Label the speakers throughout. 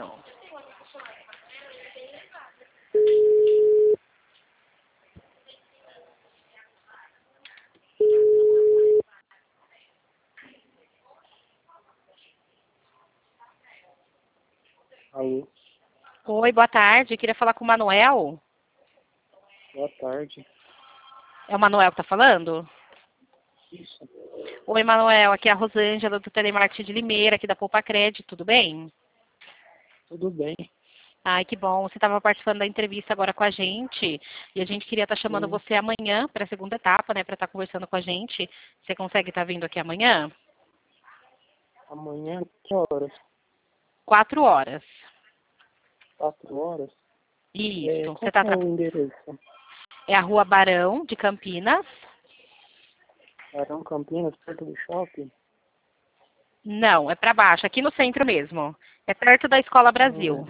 Speaker 1: Alô,
Speaker 2: Oi, boa tarde. Queria falar com o Manuel.
Speaker 1: boa tarde.
Speaker 2: É o Manuel que tá falando?
Speaker 1: Isso,
Speaker 2: Oi, Manuel. Aqui é a Rosângela do Telemarketing de Limeira, aqui da Poupa Crédito. Tudo bem?
Speaker 1: tudo bem?
Speaker 2: Ai, que bom. Você estava participando da entrevista agora com a gente e a gente queria estar chamando
Speaker 1: Sim.
Speaker 2: você amanhã para a segunda etapa, né, para estar conversando com a gente. Você consegue estar vindo aqui amanhã?
Speaker 1: Amanhã, que horas?
Speaker 2: 4 horas.
Speaker 1: 4 horas?
Speaker 2: Isso.
Speaker 1: Qual
Speaker 2: Você
Speaker 1: que
Speaker 2: tá,
Speaker 1: é o endereço?
Speaker 2: é a Rua Barão de Campinas?
Speaker 1: Barão Campinas, perto do shopping?
Speaker 2: Não, é para baixo, aqui no centro mesmo. É perto da Escola Brasil.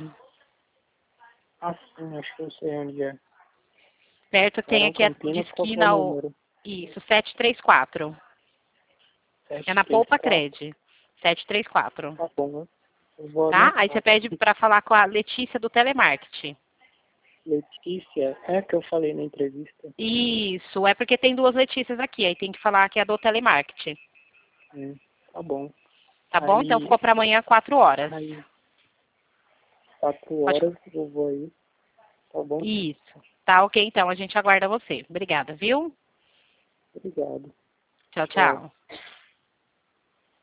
Speaker 1: Sim, acho que eu sei onde é.
Speaker 2: Perto tem
Speaker 1: Barão
Speaker 2: aqui a de
Speaker 1: Campinas, qual que é o
Speaker 2: esquina,
Speaker 1: número?
Speaker 2: isso, 734. É na Poupa
Speaker 1: 734?
Speaker 2: Cred. 734.
Speaker 1: Tá bom, né? Eu vou
Speaker 2: Tá? Aí
Speaker 1: anotar
Speaker 2: você pede
Speaker 1: aqui.
Speaker 2: para falar com a Letícia do Telemarketing.
Speaker 1: Letícia, é que eu falei na entrevista.
Speaker 2: Isso, é porque tem duas Letícias aqui, aí tem que falar que é do Telemarketing.
Speaker 1: Tá bom.
Speaker 2: Tá bom? Então
Speaker 1: Aí,
Speaker 2: ficou para amanhã 4 horas.
Speaker 1: aí, 4
Speaker 2: Pode...
Speaker 1: horas eu vou aí, tá bom?
Speaker 2: Isso. Tá ok, então a gente aguarda você. Obrigada, viu?
Speaker 1: Obrigado.
Speaker 2: Tchau,
Speaker 1: Tchau.
Speaker 2: tchau.